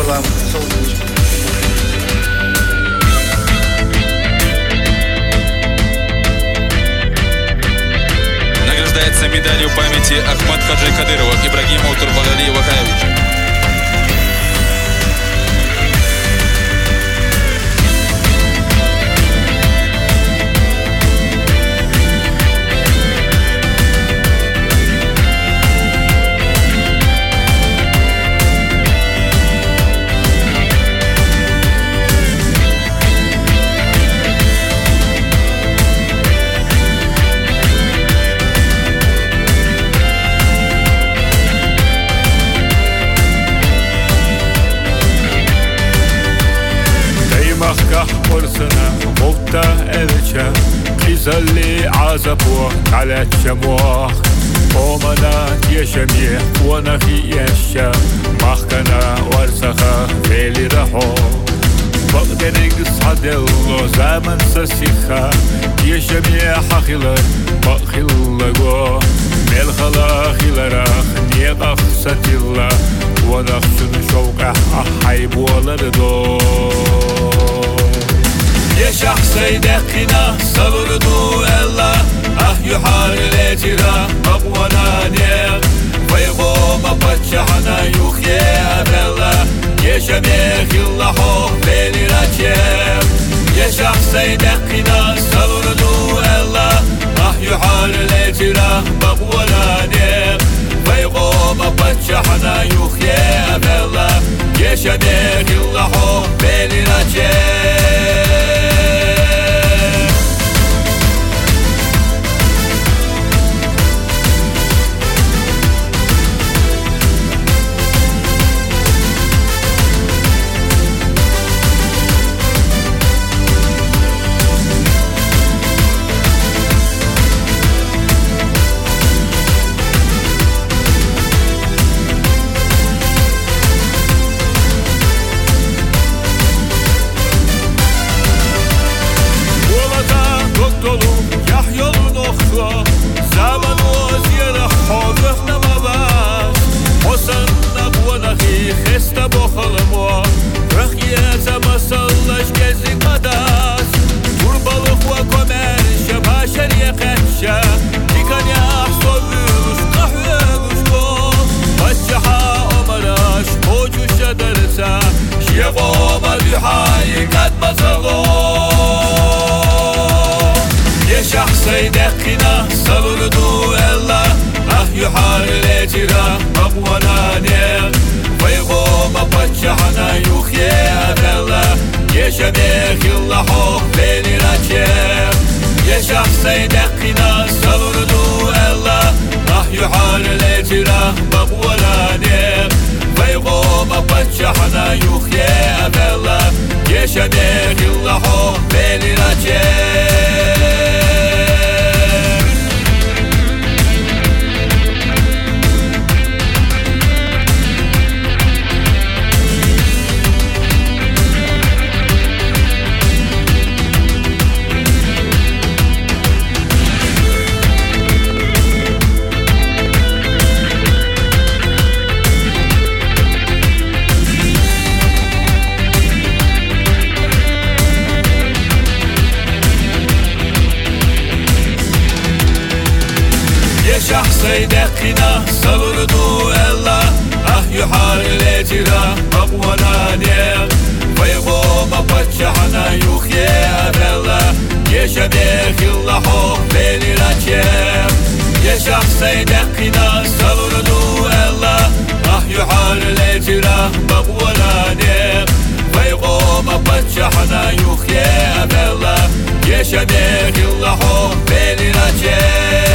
вам солнышко. Награждается медалью памяти Ахмад Хаджи Кадырова Ибрагима Турбагалиева Хаевича. قرصنا مبتا الشا قزلي عزبوه على الشموخ قومنا يشميه ونخي يشا مخكنا ورسخا فيلي رحو بقدر قصد الله زمن سسيخا يشميه حخيلر بخيلغو ملخلا خيلرخ نيقخ ستيلا ونخشن شوقه حيبولردو يشح سيدقنا صبردو الله يحار الاترا مقوانا نيق فيغو مبتشحنا يخي أبلا يشميخ الله بيلي راتيب يشح سيدقنا صبردو الله يحار الاترا مقوانا نيق فيغو مبتشحنا يخي أبلا يشميخ الله بيلي راتيب يشح سيدقنا صبردو الله يحار الاترا مقوانا نيق فيغو مبتشحنا يخي أبلا يشميخ الله بيلي راتيب يشح سيدقنا صبردو الله يحار الاترا مقوانا نيق فيغو مبتشحنا يخي أبلا يشميخ الله بيلي راتيب يشح سيدقنا صبردو الله يحار الاترا مقوانا نيق فيغو مبتشحنا يخي أبلا يشميخ الله بيلي راتيب يشح سيدقنا صبردو الله يحار الاترا مقوانا نيق فيغو مبتشحنا يخي أبلا يشميخ الله بيلي راتيب